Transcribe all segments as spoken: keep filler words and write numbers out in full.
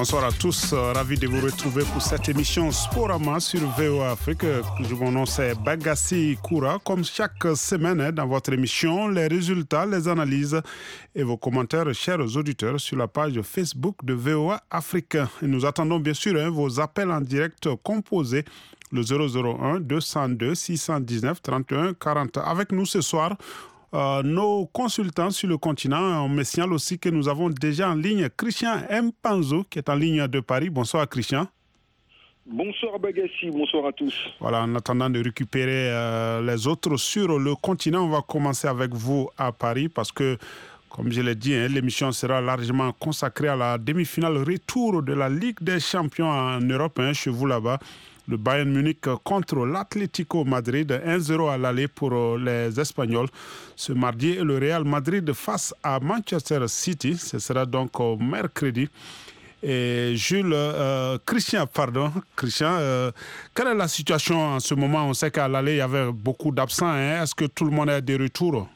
Bonsoir à tous, euh, ravi de vous retrouver pour cette émission Sporama sur V O A Afrique. Mon nom c'est Bagassi Koura. Comme chaque semaine hein, dans votre émission, les résultats, les analyses et vos commentaires, chers auditeurs, sur la page Facebook de V O A Afrique. Et nous attendons bien sûr hein, vos appels en direct composés le zéro zéro un deux cent deux six cent dix-neuf trente et un quarante. Avec nous ce soir, Euh, nos consultants sur le continent. On me signale aussi que nous avons déjà en ligne Christian Mpanzo qui est en ligne de Paris. Bonsoir Christian. Bonsoir Bagassi, bonsoir à tous. Voilà, en attendant de récupérer euh, les autres sur le continent, on va commencer avec vous à Paris parce que, comme je l'ai dit, hein, l'émission sera largement consacrée à la demi-finale retour de la Ligue des Champions en Europe, hein, chez vous là-bas. Le Bayern Munich contre l'Atlético Madrid, un zéro à l'aller pour les Espagnols. Ce mardi, le Real Madrid face à Manchester City. Ce sera donc mercredi. Et Jules, euh, Christian, pardon, Christian, euh, quelle est la situation en ce moment? On sait qu'à l'aller, il y avait beaucoup d'absents. Hein? Est-ce que tout le monde est de retour?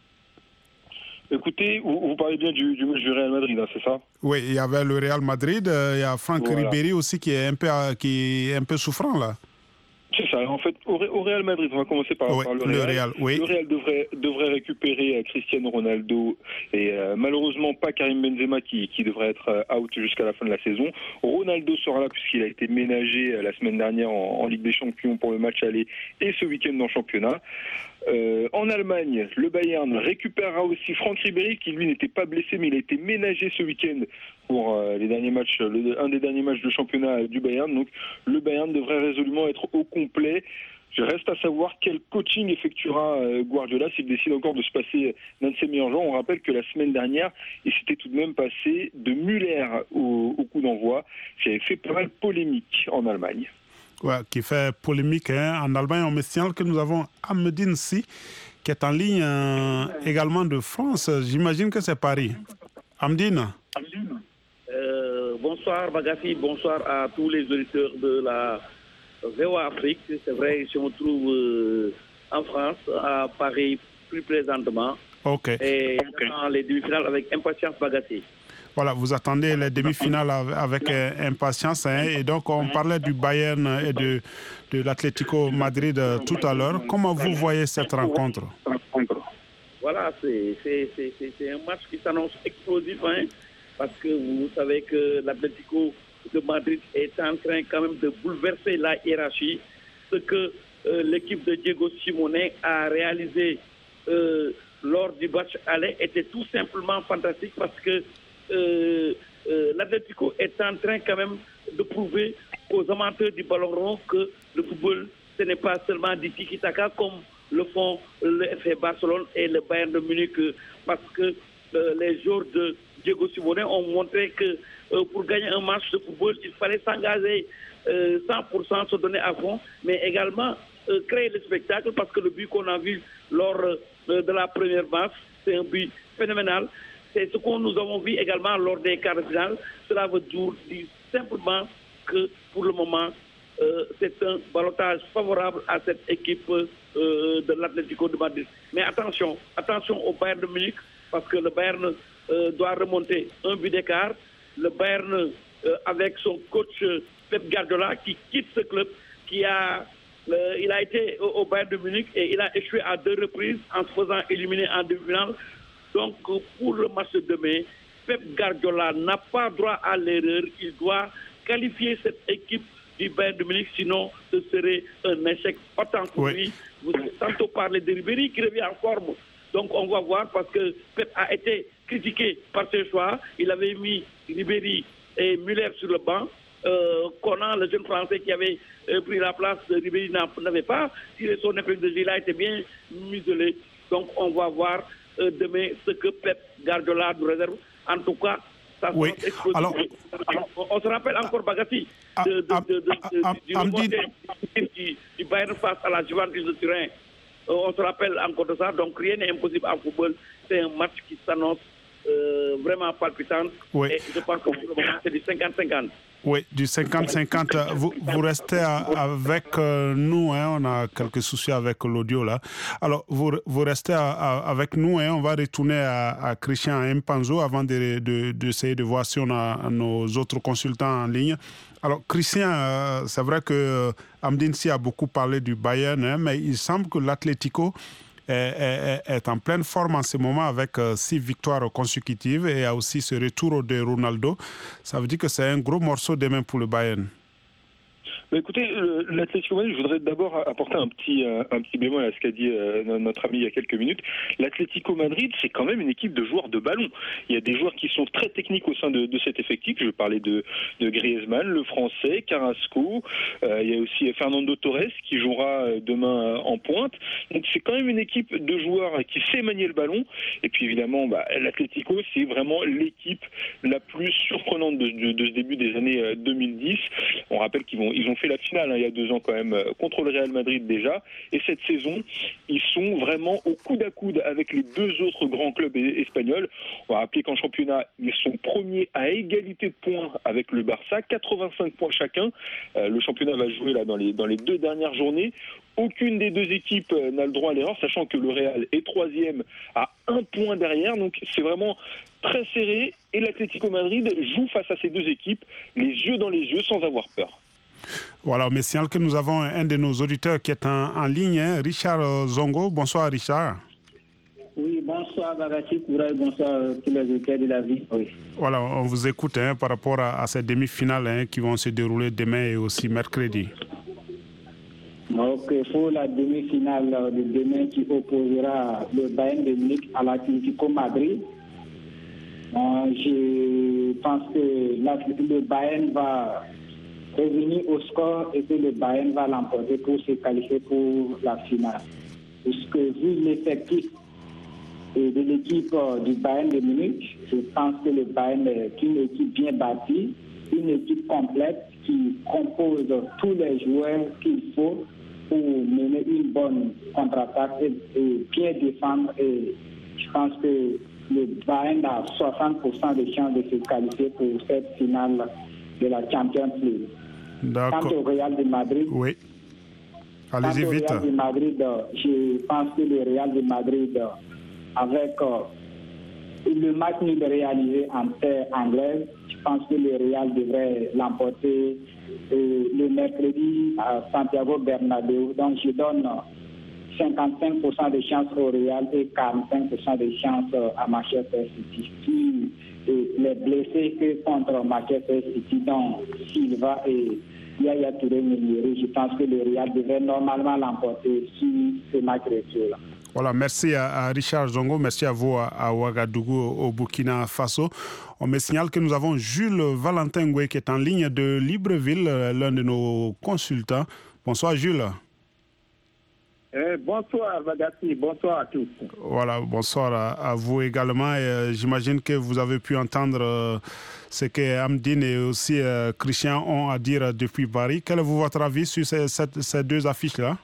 Écoutez, vous, vous parlez bien du, du match du Real Madrid, hein, c'est ça? Oui, il y avait le Real Madrid, euh, il y a Franck voilà. Ribéry aussi qui est un peu, qui est un peu souffrant là. C'est ça, en fait, au, au Real Madrid, on va commencer par, oui, par le Real. Le Real, oui. Le Real devrait, devrait récupérer euh, Cristiano Ronaldo et euh, malheureusement pas Karim Benzema qui, qui devrait être euh, out jusqu'à la fin de la saison. Ronaldo sera là puisqu'il a été ménagé euh, la semaine dernière en, en Ligue des Champions pour le match aller et ce week-end en championnat. Euh, en Allemagne, le Bayern récupérera aussi Franck Ribéry qui lui n'était pas blessé mais il a été ménagé ce week-end pour euh, les derniers matchs, le, un des derniers matchs de championnat du Bayern. Donc le Bayern devrait résolument être au complet. Je reste à savoir quel coaching effectuera euh, Guardiola s'il décide encore de se passer d'un de ses meilleurs joueurs. On rappelle que la semaine dernière, il s'était tout de même passé de Müller au, au coup d'envoi, qui avait fait pas mal polémique en Allemagne. Ouais, qui fait polémique hein. En Allemagne. On me signale que nous avons Amedine Si, qui est en ligne euh, également de France. J'imagine que c'est Paris. Amdine. Euh, bonsoir Bagassi, bonsoir à tous les auditeurs de la V O A Afrique. C'est vrai, je me trouve euh, en France, à Paris plus présentement. Ok. Et okay. Dans les demi-finales avec impatience Bagassi. Voilà, vous attendez les demi-finales avec euh, impatience. Hein, et donc, on parlait du Bayern et de, de l'Atlético Madrid euh, tout à l'heure. Comment vous voyez cette rencontre? Voilà, c'est, c'est, c'est, c'est un match qui s'annonce explosif. Hein, parce que vous savez que l'Atlético de Madrid est en train quand même de bouleverser la hiérarchie. Ce que euh, l'équipe de Diego Simeone a réalisé euh, lors du match aller était tout simplement fantastique parce que Euh, euh, l'Atlético est en train quand même de prouver aux amateurs du ballon rond que le football, ce n'est pas seulement du tiki-taka comme le font le F C Barcelone et le Bayern de Munich, parce que euh, les joueurs de Diego Simeone ont montré que euh, pour gagner un match de football, il fallait s'engager euh, cent pour cent, se donner à fond, mais également euh, créer le spectacle, parce que le but qu'on a vu lors euh, de la première match, c'est un but phénoménal. C'est ce que nous avons vu également lors des quarts de finale. Cela veut dire simplement que pour le moment, euh, c'est un ballottage favorable à cette équipe euh, de l'Atlético de Madrid. Mais attention, attention au Bayern de Munich, parce que le Bayern euh, doit remonter un but d'écart. Le Bayern, euh, avec son coach Pep Guardiola, qui quitte ce club, qui a, euh, il a été au, au Bayern de Munich et il a échoué à deux reprises en se faisant éliminer en demi-finale. Donc, pour le match de demain, Pep Guardiola n'a pas droit à l'erreur. Il doit qualifier cette équipe du Bayern de Munich, sinon ce serait un échec autant pour oui. lui. Vous avez tantôt parlé de Ribéry qui revient en forme. Donc, on va voir, parce que Pep a été critiqué par ses choix. Il avait mis Ribéry et Müller sur le banc. Euh, Conan, le jeune Français qui avait euh, pris la place de Ribéry, n'avait pas tiré son épingle de jeu. Il a été bien muselé. Donc, on va voir Euh, demain ce que Pep Guardiola nous réserve. En tout cas, ça oui. explosif. Alors, on, on se rappelle encore Bagassi de, de, de, de, de, du remonté du, du Bayern face à la Juventus de Turin. Euh, on se rappelle encore de ça. Donc rien n'est impossible en football. C'est un match qui s'annonce euh, vraiment palpitant. Oui. Et je pense que pour le moment, c'est du cinquante cinquante. Oui, du cinquante cinquante. Vous, vous restez à, avec euh, nous, hein, on a quelques soucis avec l'audio là. Alors, vous, vous restez à, à, avec nous, hein, on va retourner à, à Christian Mpanzo avant de, de, d'essayer de voir si on a nos autres consultants en ligne. Alors, Christian, euh, c'est vrai que euh, Amdine Sy a beaucoup parlé du Bayern, hein, mais il semble que l'Atlético est, est, est en pleine forme en ce moment avec euh, six victoires consécutives et a aussi ce retour de Ronaldo. Ça veut dire que c'est un gros morceau demain pour le Bayern. Bah écoutez, l'Atlético Madrid, je voudrais d'abord apporter un petit, un petit bémol à ce qu'a dit euh, notre ami il y a quelques minutes. L'Atlético Madrid, c'est quand même une équipe de joueurs de ballon. Il y a des joueurs qui sont très techniques au sein de, de cet effectif. Je parlais de, de Griezmann, le français, Carrasco. Euh, il y a aussi Fernando Torres qui jouera demain en pointe. Donc c'est quand même une équipe de joueurs qui sait manier le ballon. Et puis évidemment, bah, l'Atlético, c'est vraiment l'équipe la plus surprenante de, de, de ce début des années deux mille dix. On rappelle qu'ils vont, ils ont fait la finale hein, il y a deux ans quand même contre le Real Madrid déjà, et cette saison ils sont vraiment au coude à coude avec les deux autres grands clubs espagnols. On va rappeler qu'en championnat ils sont premiers à égalité de points avec le Barça, quatre-vingt-cinq points chacun. Euh, le championnat va jouer là dans les, dans les deux dernières journées. Aucune des deux équipes n'a le droit à l'erreur, sachant que le Real est troisième à un point derrière, donc c'est vraiment très serré, et l'Atlético Madrid joue face à ces deux équipes les yeux dans les yeux sans avoir peur. Voilà, mais signale que nous avons un de nos auditeurs qui est en, en ligne, hein, Richard Zongo. Bonsoir Richard. Oui, bonsoir Bagati Kouraï, bonsoir tous les auditeurs de la vie. Oui. Voilà, on vous écoute hein, par rapport à, à ces demi-finales hein, qui vont se dérouler demain et aussi mercredi. Donc, pour la demi-finale de demain qui opposera le Bayern de Munich à l'Atlético Madrid, euh, je pense que le Bayern va revenir au score et que le Bayern va l'emporter pour se qualifier pour la finale. Puisque vu l'effectif de l'équipe du Bayern de Munich, je pense que le Bayern est une équipe bien bâtie, une équipe complète qui compose tous les joueurs qu'il faut pour mener une bonne contre-attaque et, et bien défendre. Et je pense que le Bayern a soixante pour cent de chances de se qualifier pour cette finale de la Champions League. D'accord. Quant au Real de Madrid, oui. Allez-y vite. Quant au Real de Madrid, je pense que le Real de Madrid, avec le match nul réalisé en terre anglaise, je pense que le Real devrait l'emporter le mercredi à Santiago Bernabéu. Donc je donne cinquante-cinq pour cent de chances au Real et quarante-cinq pour cent de chances à Manchester City. Puis, les blessés que contre Manchester City, donc Silva et Yaya Touré Minieri, je pense que le Real devrait normalement l'emporter sur ce match retour. Voilà, merci à, à Richard Zongo, merci à vous à, à Ouagadougou au Burkina Faso. On me signale que nous avons Jules Valentin Ngoué qui est en ligne de Libreville, l'un de nos consultants. Bonsoir Jules. Euh, bonsoir Bagati, bonsoir à tous. Voilà, bonsoir à, à vous également. Et, euh, j'imagine que vous avez pu entendre euh, ce que Amdine et aussi euh, Christian ont à dire depuis Paris. Quel est votre avis sur ces, ces, ces deux affiches-là?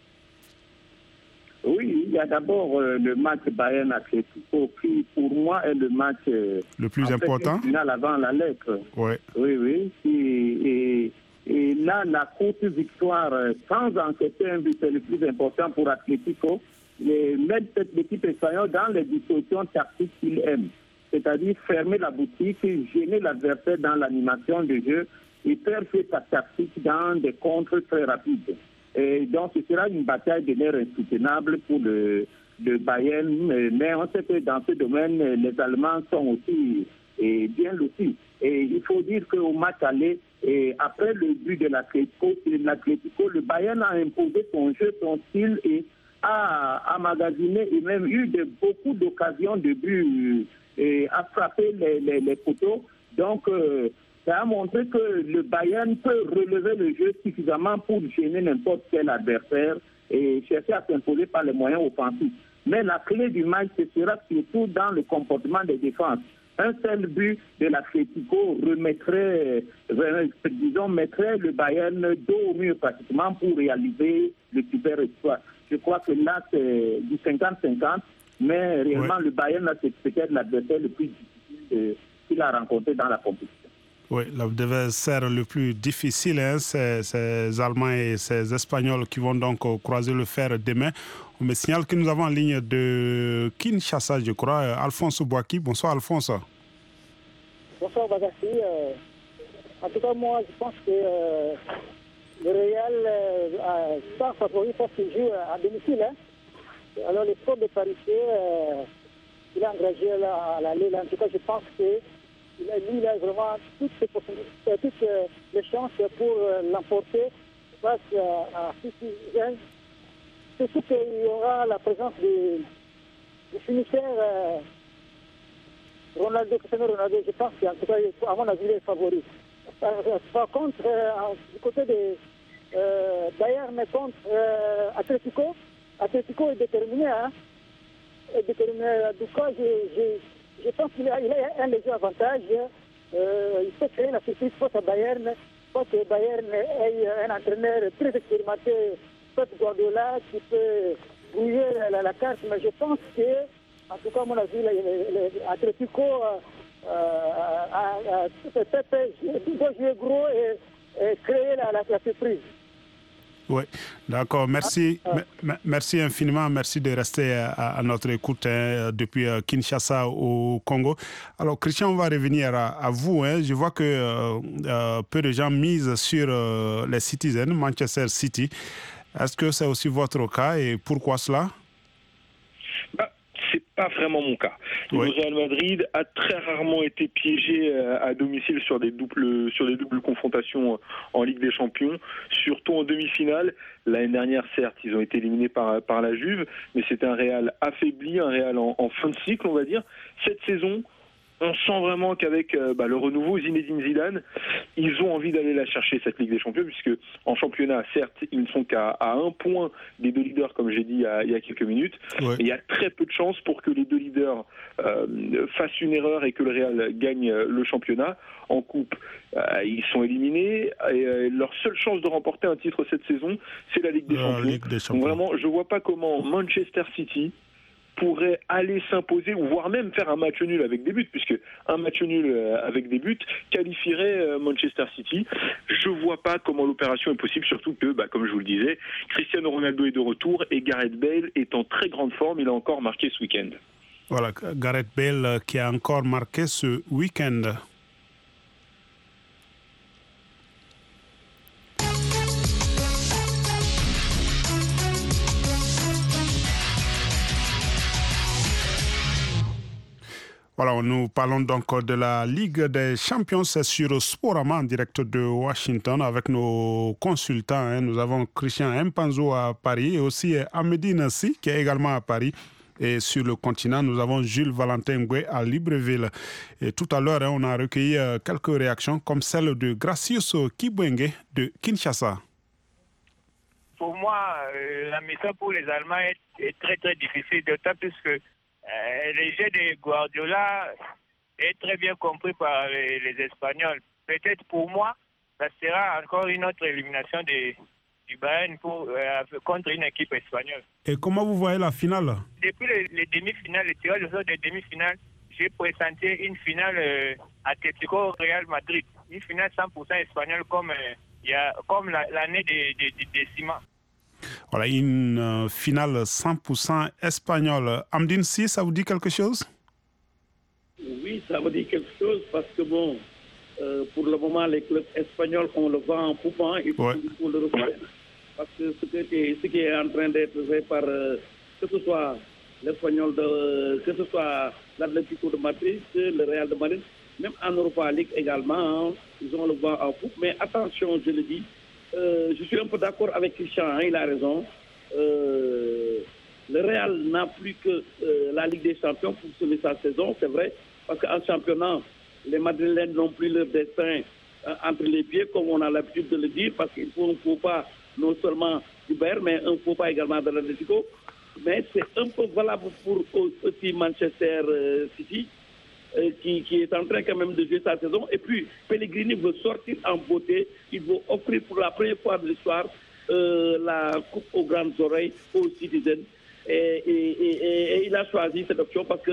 Oui, il y a d'abord euh, le match Bayern-Atlético qui, pour moi, est le match euh, le plus important. Final avant la lettre. Ouais. Oui, oui. Et, et, et là, la courte victoire, euh, sans enquêter un but, c'est le plus important pour Atlético. Mettre cette équipe espagnole dans les dispositions tactiques qu'il aime. C'est-à-dire fermer la boutique, gêner l'adversaire dans l'animation de jeu et faire sa tactique dans des contres très rapides. Et donc, ce sera une bataille de l'air insoutenable pour le, le Bayern. Mais on sait que dans ce domaine, les Allemands sont aussi et bien lotis. Et il faut dire qu'au match aller, et après le but de l'Atlético, l'Atlético, le Bayern a imposé son jeu, son style et a emmagasiné et même eu de, beaucoup d'occasions de but et a frappé les, les, les poteaux. Donc, euh, ça a montré que le Bayern peut relever le jeu suffisamment pour gêner n'importe quel adversaire et chercher à s'imposer par les moyens offensifs. Mais la clé du match, ce sera surtout dans le comportement des défenses. Un seul but de l'Atlético remettrait, disons, mettrait le Bayern dos au mur pratiquement pour réaliser le super exploit. Je crois que là, c'est du cinquante cinquante, mais réellement, ouais. Le Bayern, là, c'est peut-être l'adversaire le plus difficile qu'il a rencontré dans la compétition. Oui, l'adversaire le plus difficile, hein, c'est ces Allemands et ces Espagnols qui vont donc croiser le fer demain. On me signale que nous avons en ligne de Kinshasa, je crois, Alphonse Bouaki. Bonsoir Alphonse. Bonsoir Bagassi. Euh, en tout cas, moi, je pense que euh, le Real euh, a favori parce qu'il joue à domicile. Hein. Alors, le sport de Paris, euh, il a engagé à l'aller. En tout cas, je pense que il a, lui, il a vraiment toutes, ces possibilités, toutes les chances pour l'emporter face à Citizen. Surtout qu'il y aura la présence du, du finisseur euh, Ronaldo, Cristiano Ronaldo. Je pense qu'en tout cas, à mon avis, il est favori. Par contre, euh, du côté de euh, Bayern contre euh, Atletico, Atletico est déterminé. Hein, est déterminé. Du coup, je, je, je pense qu'il a, il a un léger avantage. Euh, il peut créer la surprise face à Bayern. Parce que Bayern est un entraîneur très expérimenté, Pep Guardiola, qui peut brouiller la, la carte. Mais je pense que, en tout cas, à mon avis, l'Atletico doit jouer gros et, et créer la, la, la surprise. Oui, d'accord. Merci, ah, ah. merci infiniment. Merci de rester à, à notre écoute hein, depuis Kinshasa au Congo. Alors, Christian, on va revenir à, à vous. Hein. Je vois que euh, euh, peu de gens misent sur euh, les Citizens, Manchester City. Est-ce que c'est aussi votre cas et pourquoi cela? bah. C'est pas vraiment mon cas. Oui. Le Real Madrid a très rarement été piégé à domicile sur des doubles, sur des doubles confrontations en Ligue des Champions, surtout en demi-finale. L'année dernière, certes, ils ont été éliminés par, par la Juve, mais c'était un Real affaibli, un Real en, en fin de cycle, on va dire. Cette saison, on sent vraiment qu'avec euh, bah, le renouveau Zinedine Zidane, ils ont envie d'aller la chercher, cette Ligue des Champions, puisque en championnat, certes, ils ne sont qu'à à un point des deux leaders, comme j'ai dit il y a, il y a quelques minutes. Ouais. Et il y a très peu de chances pour que les deux leaders euh, fassent une erreur et que le Real gagne le championnat. En coupe, euh, ils sont éliminés. Et euh, leur seule chance de remporter un titre cette saison, c'est la Ligue des, euh, Ligue des Champions. Donc vraiment, je ne vois pas comment Manchester City pourrait aller s'imposer ou voire même faire un match nul avec des buts, puisque un match nul avec des buts qualifierait Manchester City. Je vois pas comment l'opération est possible, surtout que, bah, comme je vous le disais, Cristiano Ronaldo est de retour et Gareth Bale est en très grande forme. Il a encore marqué ce week-end. Voilà, Gareth Bale qui a encore marqué ce week-end. Voilà, nous parlons donc de la Ligue des Champions, c'est sur Sporama en direct de Washington avec nos consultants. Hein. Nous avons Christian Mpanzo à Paris et aussi Amédine Nassi qui est également à Paris. Et sur le continent, nous avons Jules Valentin Ngoué à Libreville. Et tout à l'heure, hein, on a recueilli euh, quelques réactions comme celle de Gracius Kibwenge de Kinshasa. Pour moi, euh, la mission pour les Allemands est, est très très difficile, d'autant plus que Euh, le jeu de Guardiola est très bien compris par les, les Espagnols. Peut-être pour moi, ça sera encore une autre élimination de, du Bayern pour, euh, contre une équipe espagnole. Et comment vous voyez la finale? Depuis les, les demi-finales, les tirages au sort des demi-finales, j'ai pressenti une finale euh, Atlético-Real Madrid. Une finale cent pour cent espagnole comme, euh, y a, comme la, l'année des de, de, de Cima. Voilà, une euh, finale cent pour cent espagnole. Amdine, si ça vous dit quelque chose? Oui, ça vous dit quelque chose parce que bon, euh, pour le moment, les clubs espagnols, on le vend en poupant, il faut, ouais. il faut le reconnaître. Parce que ce qui est, ce qui est en train d'être fait par, euh, que ce soit l'Espagnol, de, que ce soit l'Atlético de Madrid, le Real de Madrid, même en Europa League également, hein, ils ont le vent en poupe. Mais attention, je le dis, Euh, je suis un peu d'accord avec Christian, hein, il a raison. Euh, le Real n'a plus que euh, la Ligue des Champions pour sauver sa saison, c'est vrai, parce qu'en championnat, les Madrilènes n'ont plus leur destin euh, entre les pieds, comme on a l'habitude de le dire, parce qu'il faut un faux pas non seulement du Bayern, mais un faux pas également de l'Atlético. Mais c'est un peu valable pour aussi Manchester euh, City. Euh, qui, qui est en train quand même de jouer sa saison. Et puis, Pellegrini veut sortir en beauté. Il veut offrir pour la première fois de l'histoire euh, la coupe aux grandes oreilles aux Citizens. Et, et, et, et, et il a choisi cette option parce que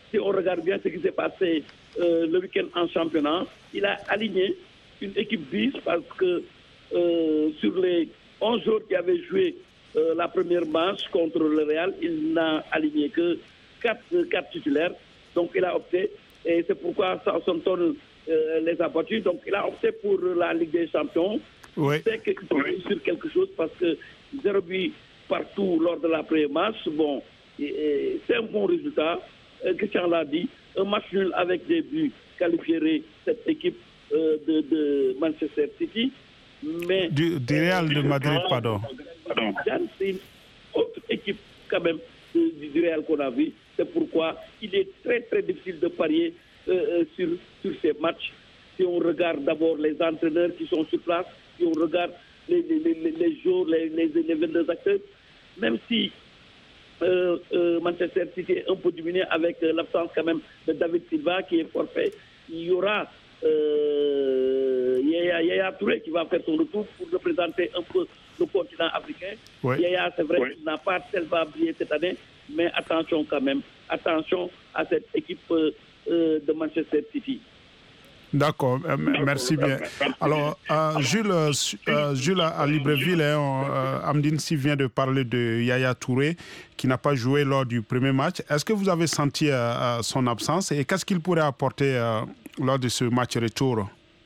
si on regarde bien ce qui s'est passé euh, le week-end en championnat, il a aligné une équipe bis parce que euh, sur les onze joueurs qui avaient joué euh, la première manche contre le Real, il n'a aligné que quatre titulaires. Donc il a opté, et c'est pourquoi Southampton euh, les a battus. Donc il a opté pour la Ligue des Champions. Oui. C'est qu'il faut réussir quelque chose parce que zéro but partout lors de la première match, bon, et, et c'est un bon résultat. Euh, Christian l'a dit, un match nul avec des buts qualifierait cette équipe euh, de, de Manchester City. Mais du, du Real de Madrid, pardon. C'est une autre équipe quand même du, du Real qu'on a vu. C'est pourquoi il est très très difficile de parier euh, sur, sur ces matchs. Si on regarde d'abord les entraîneurs qui sont sur place, si on regarde les, les, les, les joueurs, les, les, les vingt-deux acteurs, même si euh, euh, Manchester City est un peu diminué avec euh, l'absence quand même de David Silva qui est forfait, il y aura euh, Yaya, Yaya Touré qui va faire son retour pour représenter un peu le continent africain. Ouais. Yaya, c'est vrai Ouais. qu'il n'a pas tellement brillé cette année, mais attention quand même, attention à cette équipe euh, euh, de Manchester City. D'accord, euh, merci bien. Alors, euh, Jules, euh, Jules à Libreville, hein, on, euh, Amdine Si vient de parler de Yaya Touré, qui n'a pas joué lors du premier match. Est-ce que vous avez senti euh, son absence et qu'est-ce qu'il pourrait apporter euh, lors de ce match retour?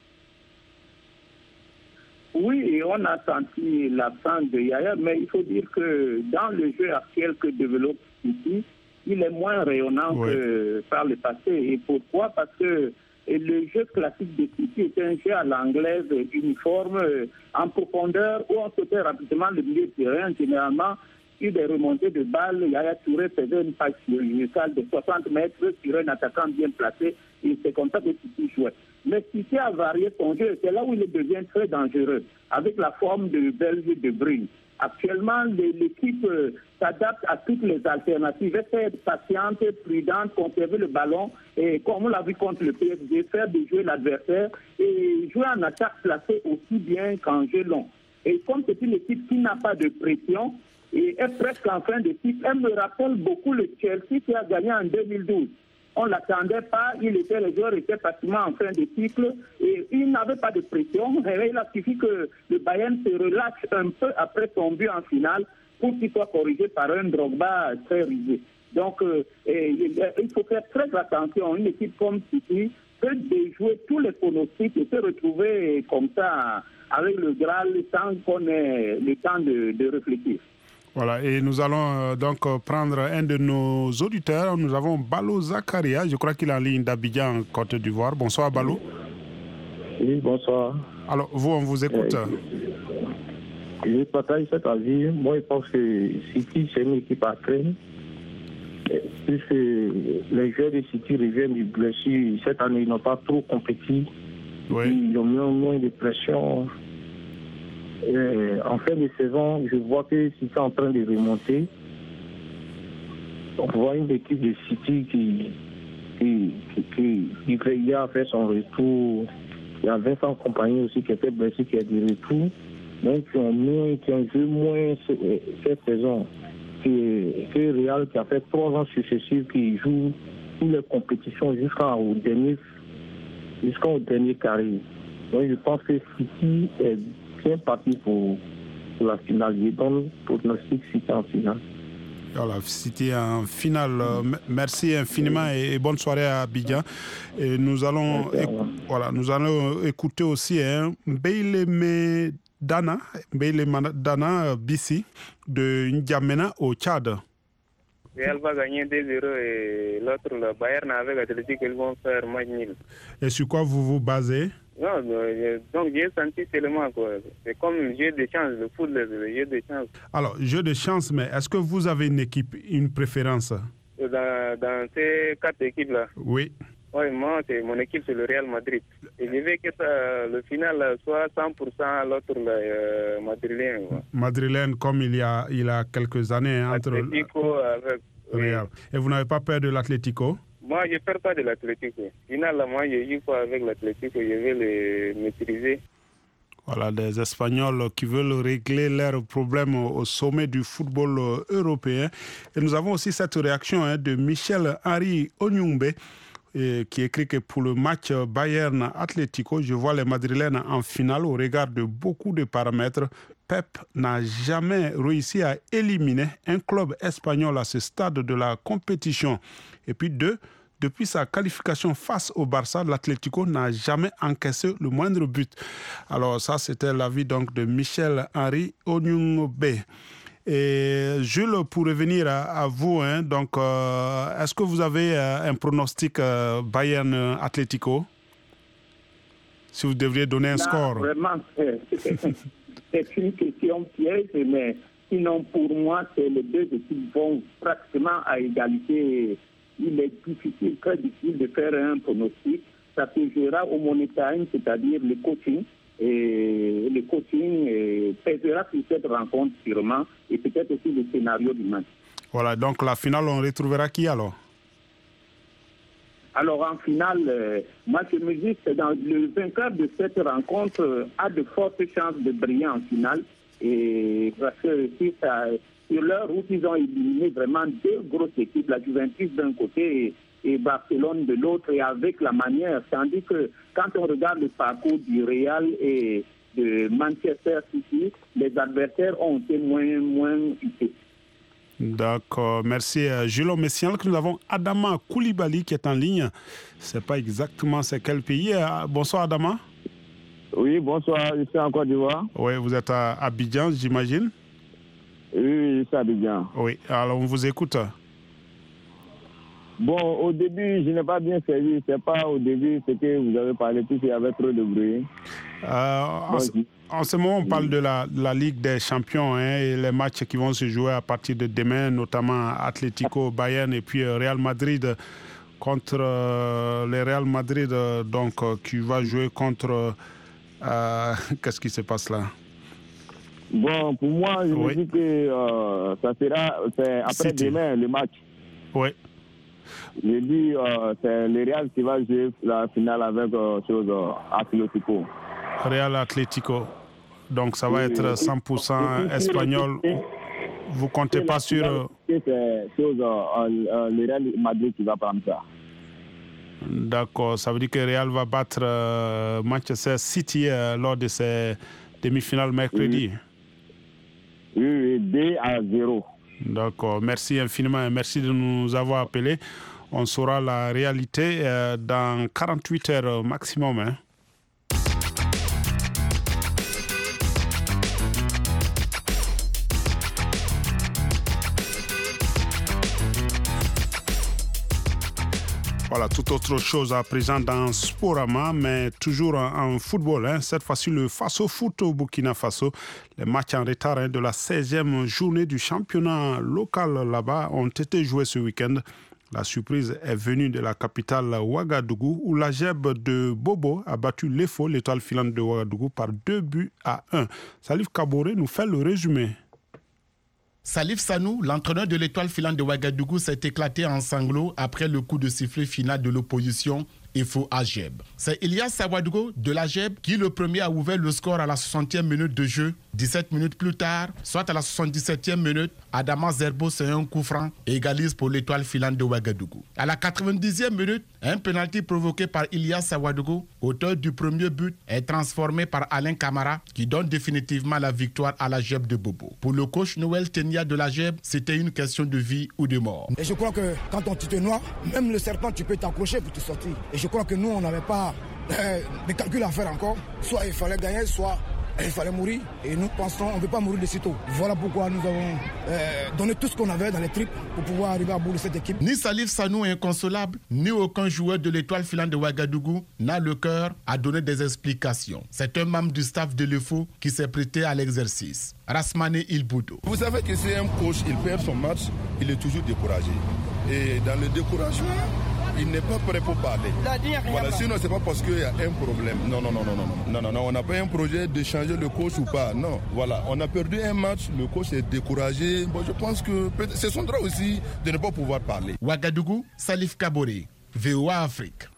Oui, on a senti l'absence de Yaya, mais il faut dire que dans le jeu actuel que développe City, il est moins rayonnant Oui. que par le passé. Et pourquoi? Parce que et le jeu classique de City était un jeu à l'anglaise, uniforme, euh, en profondeur, où on sautait rapidement le milieu de terrain. Généralement, sur des remontées de balles, Yaya Touré faisait une passe chirurgicale de soixante mètres sur un attaquant bien placé, et c'est comme ça que City jouait. Mais City a varié son jeu, c'est là où il devient très dangereux, avec la forme de Belge de Bruyne. Actuellement, l'équipe euh, s'adapte à toutes les alternatives, être patiente, prudente, conserver le ballon, et comme on l'a vu contre le P S G, faire de jouer l'adversaire et jouer en attaque placée aussi bien qu'en jeu long. Et comme c'est une équipe qui n'a pas de pression et est presque en fin de cycle, elle me rappelle beaucoup le Chelsea qui a gagné en deux mille douze. On ne l'attendait pas, il était, les joueurs étaient pratiquement en fin de cycle et il n'avait pas de pression. Et il a suffi que le Bayern se relâche un peu après son but en finale pour qu'il soit corrigé par un Drogba très risé. Donc euh, et, il faut faire très attention. Une équipe comme City peut déjouer tous les pronostics et se retrouver comme ça avec le Graal sans qu'on ait le temps de, de réfléchir. Voilà, et nous allons euh, donc euh, prendre un de nos auditeurs. Nous avons Balo Zakaria, je crois qu'il est en ligne d'Abidjan, Côte d'Ivoire. Bonsoir Balo. Oui, bonsoir. Alors, vous, on vous écoute. Euh, je partage cet avis. Moi, je pense que City, c'est une équipe à craindre. Puisque les joueurs de City reviennent du blessure. Cette année, ils n'ont pas trop compétit. Oui. Ils ont moins, moins de pression. Et en fin de saison, je vois que City est en train de remonter. On voit une équipe de City qui, qui, qui, qui, qui a fait son retour. Il y a Vincent Kompany aussi qui était blessé, qui est de retour. Donc, qui ont, moins, qui ont joué moins cette saison que, que Real, qui a fait trois ans successifs, qui joue toutes les compétitions jusqu'au dernier, jusqu'au dernier carré. Donc, je pense que City est bien parti pour, pour la finale. Je donne pronostic City en finale. Voilà, City en finale. Merci infiniment et bonne soirée à Abidjan. Et nous allons, éc- voilà, nous allons écouter aussi hein, Mbeileme Dana, Mbeileme Dana Bissi de N'Djamena au Tchad. Real va gagner deux zéro et l'autre, le Bayern avec Athletic, ils vont faire match nul. Et sur quoi vous vous basez? Non, donc j'ai senti seulement quoi. C'est comme un jeu de chance, le foot, le, le jeu de chance. Alors, jeu de chance, mais est-ce que vous avez une équipe, une préférence? Dans, dans ces quatre équipes-là, Oui. oui, moi, c'est, mon équipe, c'est le Real Madrid. Et je veux que ça, le final soit cent pour cent l'autre euh, madrilène. Quoi. Madrilène, comme il y a, il y a quelques années hein, entre Atlético avec Real. Oui. Et vous n'avez pas peur de l'Atlético? Moi, je ne perds pas de l'Atlético. Finalement, moi, je joue pas avec l'Atlético, je vais le maîtriser. Voilà, des Espagnols qui veulent régler leurs problèmes au sommet du football européen. Et nous avons aussi cette réaction hein, de Michel-Henri Onyumbe, et qui écrit que pour le match Bayern-Atlético, je vois les Madrilènes en finale au regard de beaucoup de paramètres. Pep n'a jamais réussi à éliminer un club espagnol à ce stade de la compétition. Et puis deux, depuis sa qualification face au Barça, l'Atlético n'a jamais encaissé le moindre but. Alors ça, c'était l'avis donc de Michel-Henri Onyumbe. Et Jules, pour revenir à, à vous, hein, donc, euh, est-ce que vous avez euh, un pronostic euh, Bayern-Atlético? Si vous devriez donner un Là, score. Vraiment, c'est une question piège, mais sinon pour moi, c'est les deux équipes vont pratiquement à égalité. Il est difficile, très difficile de faire un pronostic. Ça se jouera au money time, c'est-à-dire le coaching. Et le coaching euh, pèsera sur cette rencontre sûrement, et peut-être aussi le scénario du match. Voilà, donc la finale, on retrouvera qui alors? Alors en finale, euh, moi je me dis que dans le vainqueur de cette rencontre euh, a de fortes chances de briller en finale. Et parce que si ça, sur leur route, ils ont éliminé vraiment deux grosses équipes, la Juventus d'un côté et, et Barcelone de l'autre, et avec la manière. Tandis que quand on regarde le parcours du Real et de Manchester City, les adversaires ont été moins, moins utiles. D'accord, merci Jules. Mais signale que nous avons Adama Koulibaly qui est en ligne. Je ne sais pas exactement c'est quel pays. Bonsoir Adama. Oui, bonsoir, je suis en Côte d'Ivoire. Oui, vous êtes à Abidjan, j'imagine. Oui, je suis à Abidjan. Oui, alors on vous écoute. Bon, au début, je n'ai pas bien saisi. C'est pas au début ce que vous avez parlé, puisqu'il y avait trop de bruit. Euh, en, ce, en ce moment, on parle de la, la Ligue des Champions hein, et les matchs qui vont se jouer à partir de demain, notamment Atlético, Bayern et puis Real Madrid contre euh, le Real Madrid, euh, donc euh, qui va jouer contre... Euh, qu'est-ce qui se passe là? Bon, pour moi, je oui. me dis que euh, ça sera après-demain le match. Oui. Je dis euh, c'est le Real qui va jouer la finale avec euh, chose, euh, Atlético. Real Atlético. Donc ça va oui, être cent pour cent espagnol. Vous comptez pas sur... C'est chose, euh, le Real Madrid qui va prendre ça. D'accord. Ça veut dire que Real va battre euh, Manchester City euh, lors de ces demi-finales mercredi. Oui, oui, deux à zéro. D'accord. Merci infiniment et merci de nous avoir appelés. On saura la réalité euh, dans quarante-huit heures maximum. Hein. Voilà, toute autre chose à présent dans Sporama, mais toujours en, en football. Hein. Cette fois-ci, le Faso Foot au Burkina Faso. Les matchs en retard hein, de la seizième journée du championnat local là-bas ont été joués ce week-end. La surprise est venue de la capitale Ouagadougou, où la J E B de Bobo a battu l'E F O, l'étoile filante de Ouagadougou, par deux buts à un. Salif Kaboré nous fait le résumé. Salif Sanou, l'entraîneur de l'étoile filante de Ouagadougou, s'est éclaté en sanglots après le coup de sifflet final de l'opposition E F O à J E B. C'est Ilias Sawadogo de la J E B qui, le premier, a ouvert le score à la soixantième minute de jeu. dix-sept minutes plus tard, soit à la soixante-dix-septième minute, Adama Zerbo c'est un coup franc et égalise pour l'étoile filante de Ouagadougou. À la quatre-vingt-dixième minute, un penalty provoqué par Ilias Sawadogo, auteur du premier but, est transformé par Alain Camara qui donne définitivement la victoire à la J E B de Bobo. Pour le coach Noël Tenia de la J E B, c'était une question de vie ou de mort. Et je crois que quand on te noie, même le serpent, tu peux t'accrocher pour te sortir. Et je crois que nous, on n'avait pas euh, de calcul à faire encore. Soit il fallait gagner, soit il fallait mourir. Et nous pensons, on ne veut pas mourir de sitôt. Voilà pourquoi nous avons euh, donné tout ce qu'on avait dans les tripes pour pouvoir arriver à bout de cette équipe. Ni Salif Sanou inconsolable, ni aucun joueur de l'étoile filante de Ouagadougou n'a le cœur à donner des explications. C'est un membre du staff de l'E F O qui s'est prêté à l'exercice. Rasmane Ilboudo. Vous savez que si un coach il perd son match, il est toujours découragé. Et dans le découragement, il n'est pas prêt pour parler. Voilà, sinon, c'est pas parce qu'il y a un problème. Non, non, non, non, non, non, non, non, on n'a pas un projet de changer le coach ou pas. Non, voilà, on a perdu un match, le coach est découragé. Bon, je pense que c'est son droit aussi de ne pas pouvoir parler. Ouagadougou, Salif Kaboré, V O A Afrique.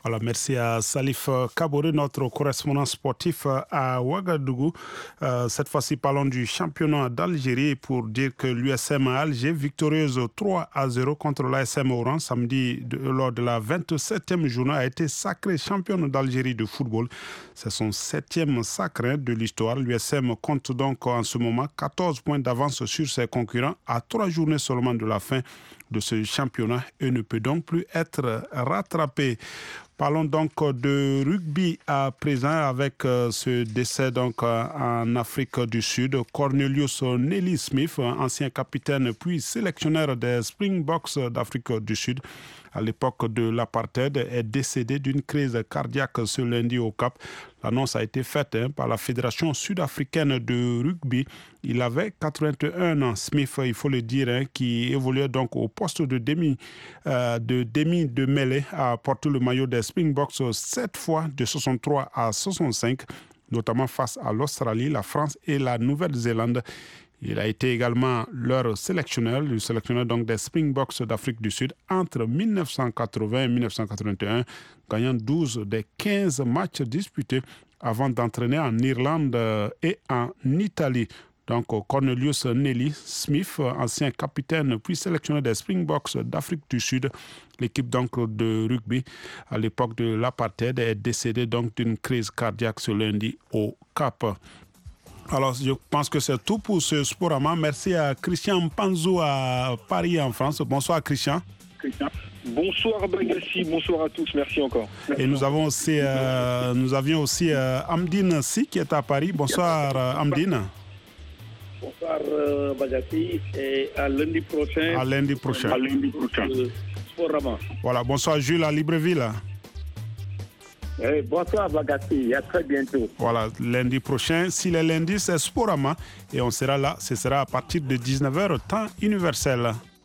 Voilà, merci à Salif Kaboré, notre correspondant sportif à Ouagadougou. Euh, cette fois-ci, parlons du championnat d'Algérie pour dire que l'U S M Alger, victorieuse trois à zéro contre l'A S M Oran samedi de, lors de la vingt-septième journée, a été sacrée championne d'Algérie de football. C'est son septième sacre de l'histoire. L'U S M compte donc en ce moment quatorze points d'avance sur ses concurrents à trois journées seulement de la fin de ce championnat et ne peut donc plus être rattrapé. Parlons donc de rugby à présent avec ce décès donc en Afrique du Sud. Cornelius Nelly Smith, ancien capitaine puis sélectionneur des Springboks d'Afrique du Sud à l'époque de l'apartheid, est décédé d'une crise cardiaque ce lundi au Cap. L'annonce a été faite hein, par la Fédération sud-africaine de rugby. Il avait quatre-vingt-un ans. Smith, il faut le dire, hein, qui évoluait donc au poste de demi euh, de demi de mêlée, a porté le maillot des Springboks sept fois de soixante-trois à soixante-cinq, notamment face à l'Australie, la France et la Nouvelle-Zélande. Il a été également leur sélectionneur, le sélectionneur donc des Springboks d'Afrique du Sud entre mille neuf cent quatre-vingts et mille neuf cent quatre-vingt-un, gagnant douze des quinze matchs disputés avant d'entraîner en Irlande et en Italie. Donc Cornelius Nelly Smith, ancien capitaine puis sélectionneur des Springboks d'Afrique du Sud, l'équipe donc de rugby à l'époque de l'apartheid, est décédé donc d'une crise cardiaque ce lundi au Cap. Alors, je pense que c'est tout pour ce Sporama. Merci à Christian Panzou à Paris, en France. Bonsoir, Christian. Christian. Bonsoir, Bagassi. Bonsoir à tous. Merci encore. Merci. Et nous avons aussi, euh, nous avions aussi euh, Amdine Si qui est à Paris. Bonsoir, euh, Amdine. Bonsoir, euh, Bagassi. Et à lundi prochain. À lundi prochain. À lundi prochain. Euh, Sporama. Voilà. Bonsoir, Jules à Libreville. Eh, bonsoir Bagassi, à très bientôt. Voilà, lundi prochain. Si le lundi, c'est Sporama et on sera là, ce sera à partir de dix-neuf heures, temps universel.